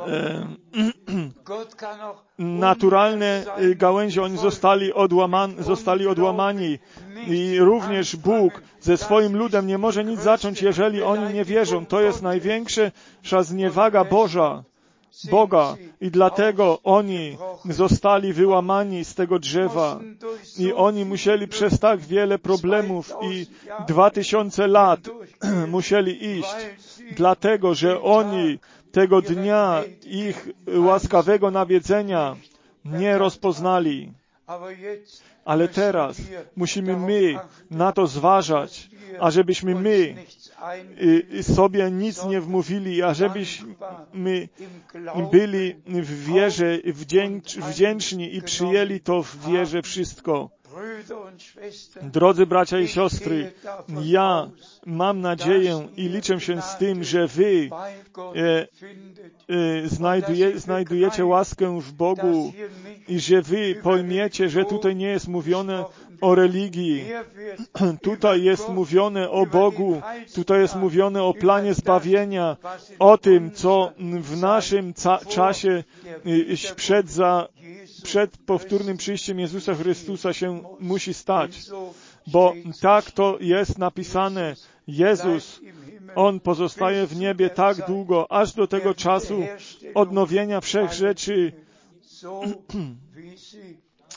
naturalne gałęzie oni zostali, odłaman, zostali odłamani i również Bóg ze swoim ludem nie może nic zacząć, jeżeli oni nie wierzą. To jest największa zniewaga Boża, Boga i dlatego oni zostali wyłamani z tego drzewa i oni musieli przez tak wiele problemów i dwa tysiące lat musieli iść, dlatego że oni tego dnia ich łaskawego nawiedzenia nie rozpoznali. Ale teraz musimy my na to zważać, ażebyśmy my sobie nic nie wmówili, ażebyśmy byli w wierze wdzięczni i przyjęli to w wierze wszystko. Drodzy bracia i siostry, ja mam nadzieję i liczę się z tym, że wy e, e, znajduje, znajdujecie łaskę w Bogu i że wy pojmiecie, że tutaj nie jest mówione o religii. Tutaj jest mówione o Bogu. Tutaj jest mówione o planie zbawienia, o tym, co w naszym ca- czasie przed, za, przed powtórnym przyjściem Jezusa Chrystusa się musi stać. Bo tak to jest napisane. Jezus, On pozostaje w niebie tak długo, aż do tego czasu odnowienia wszech rzeczy,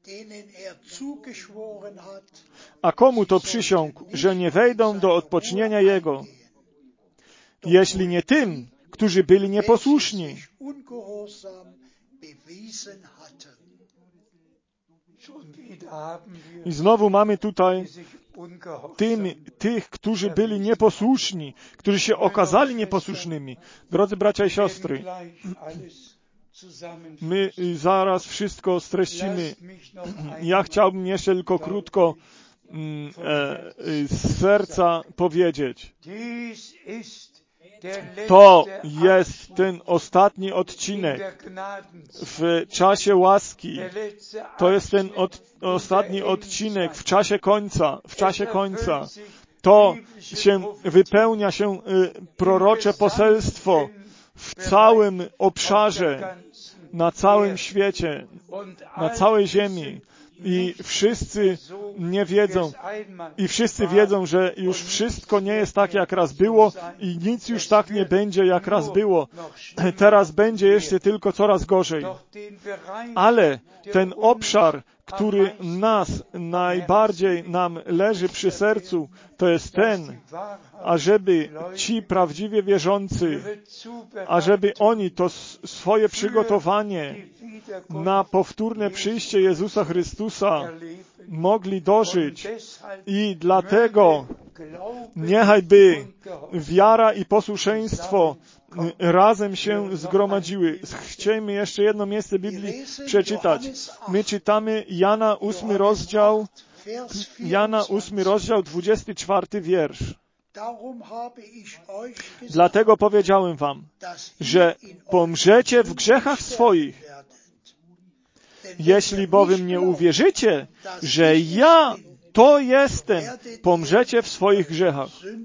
A komu to przysiągł, że nie wejdą do odpocznienia Jego? Jeśli nie tym, którzy byli nieposłuszni. I znowu mamy tutaj tym, tych, którzy byli nieposłuszni, którzy się okazali nieposłusznymi. Drodzy bracia i siostry, my zaraz wszystko streścimy. Ja chciałbym jeszcze tylko krótko mm, e, z serca powiedzieć. To jest ten ostatni odcinek w czasie łaski. To jest ten od, ostatni odcinek w czasie końca. W czasie końca. To się wypełnia się y, prorocze poselstwo w całym obszarze, na całym świecie, na całej ziemi. I wszyscy nie wiedzą, i wszyscy wiedzą, że już wszystko nie jest tak, jak raz było i nic już tak nie będzie, jak raz było. Teraz będzie jeszcze tylko coraz gorzej. Ale ten obszar, który nas najbardziej nam leży przy sercu, to jest ten, ażeby ci prawdziwie wierzący, ażeby oni to swoje przygotowanie na powtórne przyjście Jezusa Chrystusa mogli dożyć. I dlatego niechajby wiara i posłuszeństwo razem się zgromadziły. Chcielibyśmy jeszcze jedno miejsce Biblii przeczytać. My czytamy Jana ósmy rozdział, Jana ósmy rozdział, dwudziesty czwarty wiersz. Dlatego powiedziałem wam, że pomrzecie w grzechach swoich. Jeśli bowiem nie uwierzycie, że ja to jestem, pomrzecie w swoich grzechach.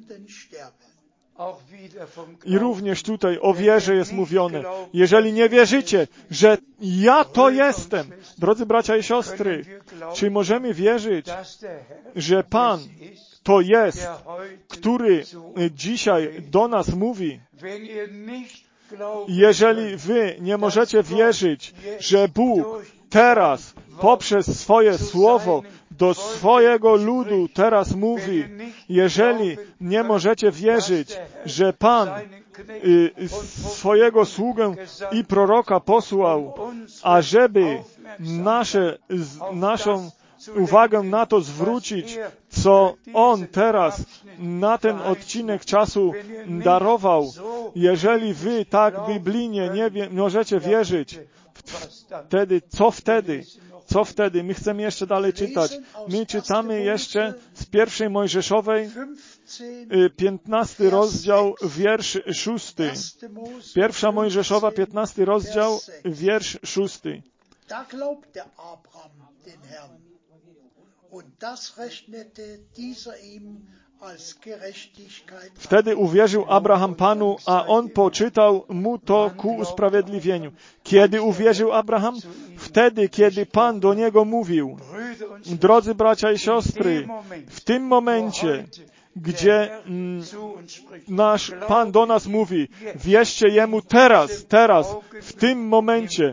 I również tutaj o wierze jest mówione. Jeżeli nie wierzycie, że ja to jestem, drodzy bracia i siostry, czy możemy wierzyć, że Pan to jest, który dzisiaj do nas mówi? Jeżeli wy nie możecie wierzyć, że Bóg teraz poprzez swoje słowo do swojego ludu teraz mówi, jeżeli nie możecie wierzyć, że Pan y, swojego sługę i proroka posłał, ażeby nasze, z, naszą uwagę na to zwrócić, co On teraz na ten odcinek czasu darował. Jeżeli wy tak biblijnie nie wie, możecie wierzyć, wtedy, co wtedy? Co wtedy? My chcemy jeszcze dalej czytać. My czytamy jeszcze z pierwszej Mojżeszowej, piętnasty rozdział, wiersz szósty. Pierwsza Mojżeszowa, piętnasty rozdział, wiersz szósty. Wtedy uwierzył Abraham Panu, a on poczytał mu to ku usprawiedliwieniu. Kiedy uwierzył Abraham? Wtedy, kiedy Pan do niego mówił. Drodzy bracia i siostry, w tym momencie, gdzie mm, nasz Pan do nas mówi, wierzcie Jemu teraz, teraz, w tym momencie.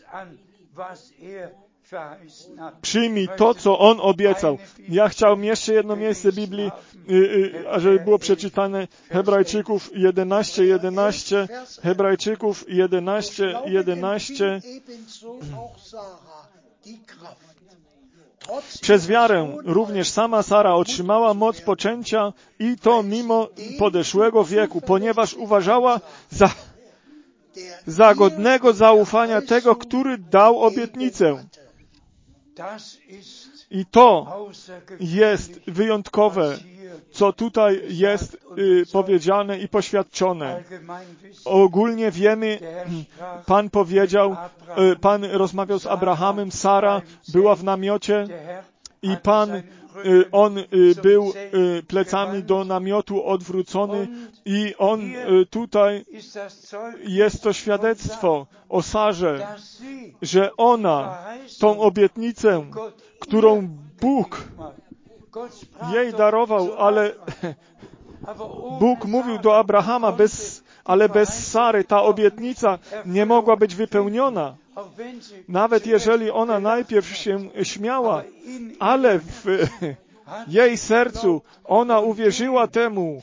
Przyjmij to, co On obiecał. Ja chciałbym jeszcze jedno miejsce Biblii, y, y, ażeby było przeczytane Hebrajczyków jedenaście, jedenaście, Hebrajczyków jedenaście, jedenaście. Przez wiarę również sama Sara otrzymała moc poczęcia i to mimo podeszłego wieku, ponieważ uważała za, za godnego zaufania tego, który dał obietnicę. I to jest wyjątkowe, co tutaj jest y, powiedziane i poświadczone. Ogólnie wiemy, Pan powiedział, y, Pan rozmawiał z Abrahamem, Sara była w namiocie i Pan, y, on y, był y, plecami do namiotu odwrócony i on y, tutaj jest to świadectwo o Sarze, że ona tą obietnicę, którą Bóg jej darował, ale Bóg mówił do Abrahama, bez, ale bez Sary ta obietnica nie mogła być wypełniona. Nawet jeżeli ona najpierw się śmiała, ale w jej sercu ona uwierzyła temu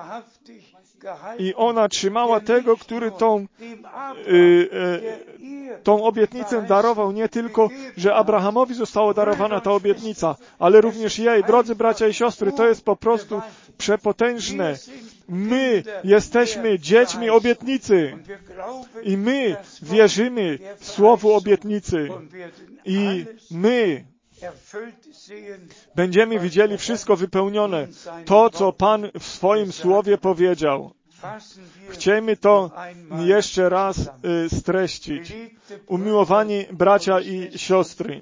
i ona trzymała tego, który tą, y, y, tą obietnicę darował. Nie tylko, że Abrahamowi została darowana ta obietnica, ale również jej. Drodzy bracia i siostry, to jest po prostu przepotężne. My jesteśmy dziećmi obietnicy i my wierzymy w słowo obietnicy i my będziemy widzieli wszystko wypełnione. To, co Pan w swoim słowie powiedział. Chcemy to jeszcze raz y, streścić. Umiłowani bracia i siostry,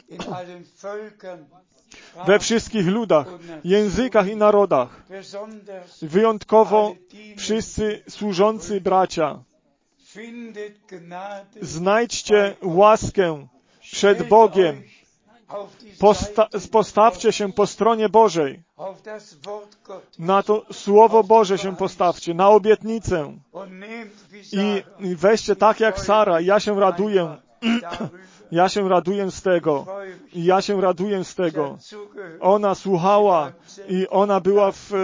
we wszystkich ludach, językach i narodach, wyjątkowo wszyscy służący bracia, znajdźcie łaskę przed Bogiem. Posta- postawcie się po stronie Bożej. Na to Słowo Boże się postawcie, na obietnicę. I weźcie tak jak Sara. Ja się raduję. Ja się raduję z tego. I ja się raduję z tego. Ona słuchała i ona była w,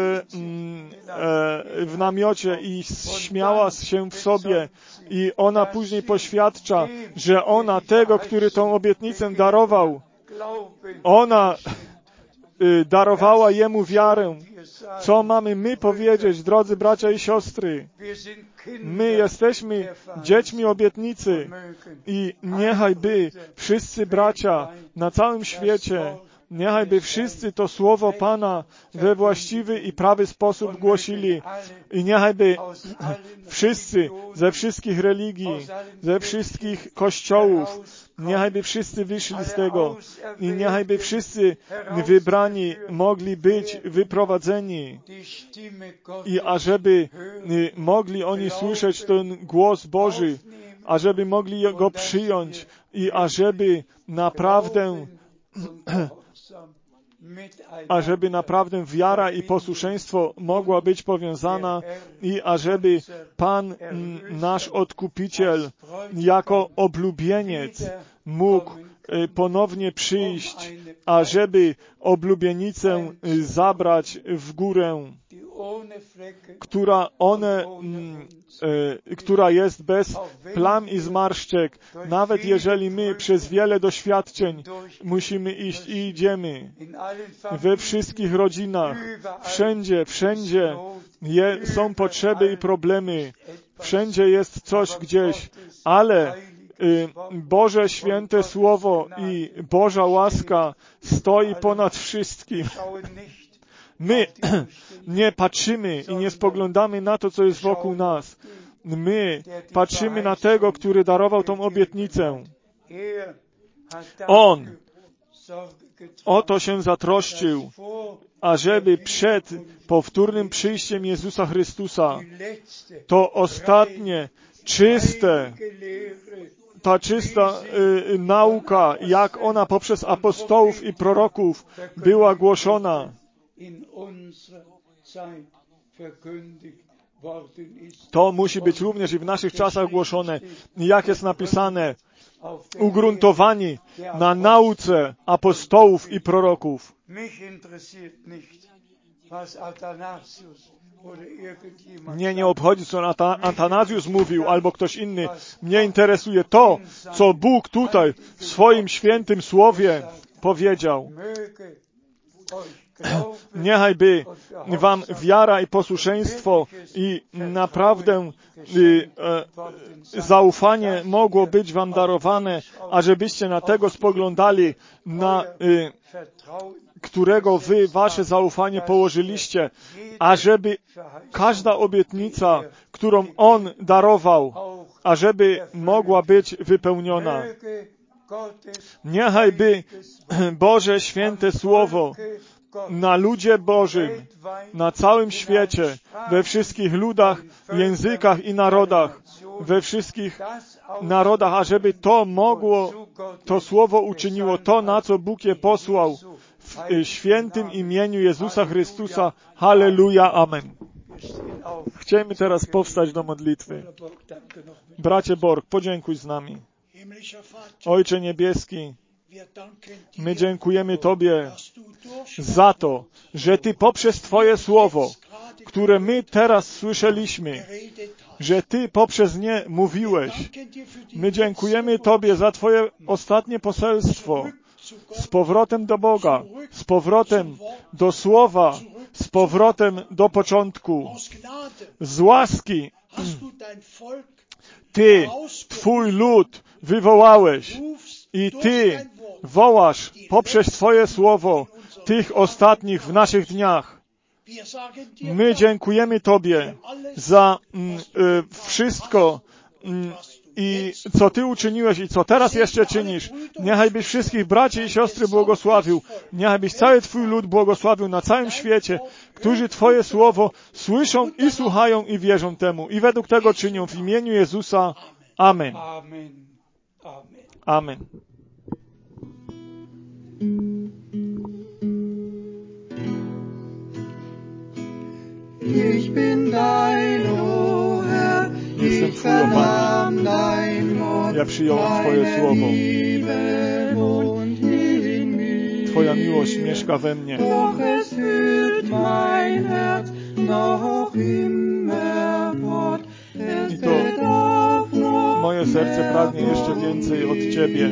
w namiocie i śmiała się w sobie. I ona później poświadcza, że ona tego, który tą obietnicę darował, ona y, darowała Jemu wiarę. Co mamy my powiedzieć, drodzy bracia i siostry? My jesteśmy dziećmi obietnicy i niechaj by wszyscy bracia na całym świecie, niechaj by wszyscy to słowo Pana we właściwy i prawy sposób głosili i niechaj by wszyscy ze wszystkich religii, ze wszystkich kościołów, niechaj by wszyscy wyszli z tego i niechaj by wszyscy wybrani mogli być wyprowadzeni i ażeby mogli oni słyszeć ten głos Boży, ażeby mogli go przyjąć i ażeby naprawdę ażeby naprawdę wiara i posłuszeństwo mogła być powiązana i ażeby Pan nasz Odkupiciel jako oblubieniec mógł ponownie przyjść, ażeby oblubienicę zabrać w górę, która one, e, która jest bez plam i zmarszczek. Nawet jeżeli my przez wiele doświadczeń musimy iść i idziemy. We wszystkich rodzinach, wszędzie, wszędzie je, są potrzeby i problemy. Wszędzie jest coś gdzieś, ale Boże święte Słowo i Boża łaska stoi ponad wszystkim. My nie patrzymy i nie spoglądamy na to, co jest wokół nas. My patrzymy na tego, który darował tą obietnicę. On o to się zatroszczył, ażeby przed powtórnym przyjściem Jezusa Chrystusa to ostatnie, czyste, ta czysta y, nauka, jak ona poprzez apostołów i proroków była głoszona, to musi być również i w naszych czasach głoszone. Jak jest napisane, ugruntowani na nauce apostołów i proroków. Mnie nie obchodzi, co Atanazjusz mówił, albo ktoś inny. Mnie interesuje to, co Bóg tutaj w swoim świętym słowie powiedział. Niechaj by wam wiara i posłuszeństwo i naprawdę y, e, zaufanie mogło być wam darowane, ażebyście na tego spoglądali, na y, którego wy wasze zaufanie położyliście, ażeby każda obietnica, którą On darował, ażeby mogła być wypełniona. Niechaj by Boże święte Słowo na ludzie Bożym, na całym świecie, we wszystkich ludach, językach i narodach, we wszystkich narodach, ażeby to mogło, to Słowo uczyniło to, na co Bóg je posłał w świętym imieniu Jezusa Chrystusa. Halleluja, amen. Chcemy teraz powstać do modlitwy. Bracie Borg, podziękuj z nami. Ojcze Niebieski, my dziękujemy Tobie za to, że Ty poprzez Twoje Słowo, które my teraz słyszeliśmy, że Ty poprzez nie mówiłeś. My dziękujemy Tobie za Twoje ostatnie poselstwo z powrotem do Boga, z powrotem do Słowa, z powrotem do początku. Z łaski Ty, Twój lud wywołałeś i Ty wołasz poprzez Twoje Słowo tych ostatnich w naszych dniach. My dziękujemy Tobie za mm, y, wszystko mm, i co Ty uczyniłeś i co teraz jeszcze czynisz. Niechaj byś wszystkich braci i siostry błogosławił. Niechaj byś cały Twój lud błogosławił na całym świecie, którzy Twoje Słowo słyszą i słuchają i wierzą temu. I według tego czynią w imieniu Jezusa. Amen. Amen. Ich bin dein, o Herr, Jestem Twój, o Panie. Ja przyjąłem Twoje Słowo. Twoja miłość mieszka we mnie. I to moje serce pragnie jeszcze więcej od Ciebie.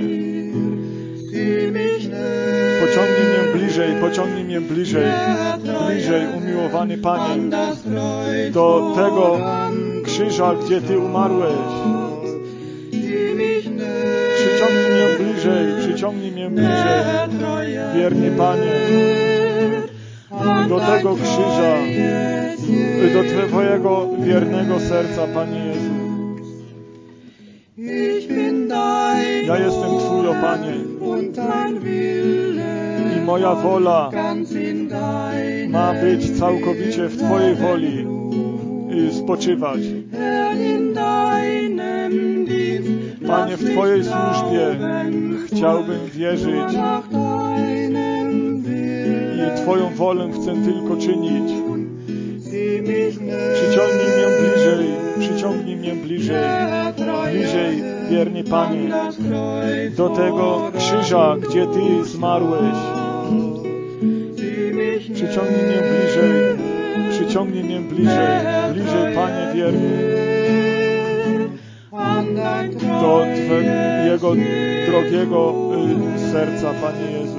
Pociągnij mnie bliżej, pociągnij mnie bliżej, bliżej, umiłowany Panie, do tego krzyża, gdzie Ty umarłeś. Przyciągnij mnie bliżej, przyciągnij mnie bliżej, wierny Panie, do tego krzyża, do Twojego wiernego serca, Panie Jezu. Ja jestem Twój, o Panie, i moja wola ma być całkowicie w Twojej woli spoczywać. Panie, w Twojej służbie chciałbym wierzyć i Twoją wolę chcę tylko czynić. Przyciągnij mnie bliżej, przyciągnij mnie bliżej, bliżej, wierny Panie, do tego krzyża, gdzie Ty zmarłeś. Przyciągnij mnie bliżej, przyciągnij mnie bliżej, bliżej, Panie wierny, do Twojego drogiego y, serca, Panie Jezu.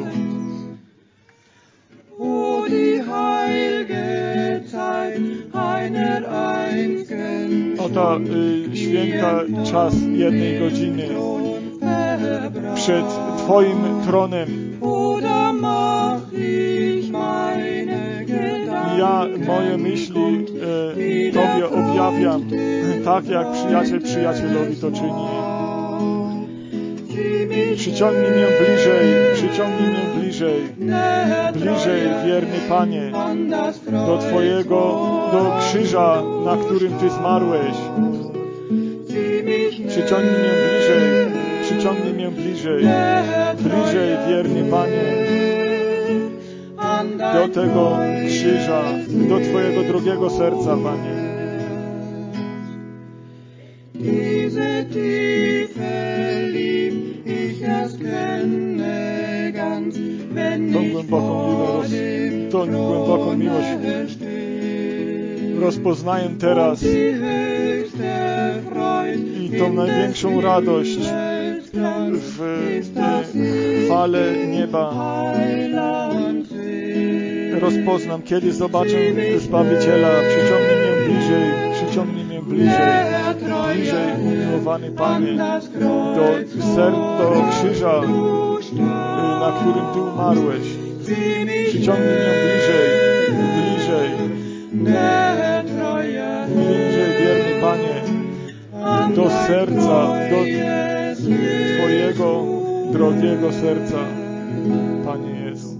O ta y, święta czas jednej godziny przed Twoim tronem. Ja moje myśli y, Tobie objawiam, tak jak przyjaciel przyjacielowi to czyni. Przyciągnij mnie bliżej, przyciągnij mnie bliżej, bliżej, wierny Panie, do Twojego, do krzyża, na którym Ty zmarłeś. Przyciągnij mnie bliżej, przyciągnij mnie bliżej, bliżej, wierny Panie, do tego krzyża, do Twojego drogiego serca, Panie. Tą głęboką miłość, tą głęboką miłość rozpoznaję teraz i tą największą radość w chwale nieba rozpoznam, kiedy zobaczę Zbawiciela. Przyciągnij mnie bliżej, przyciągnij mnie bliżej, bliżej, umiłowany Panie, do ser, do krzyża, na którym Ty umarłeś. Przyciągnij mnie bliżej, bliżej, bliżej, wierny Panie, do serca, do Twojego drogiego serca, Panie Jezu.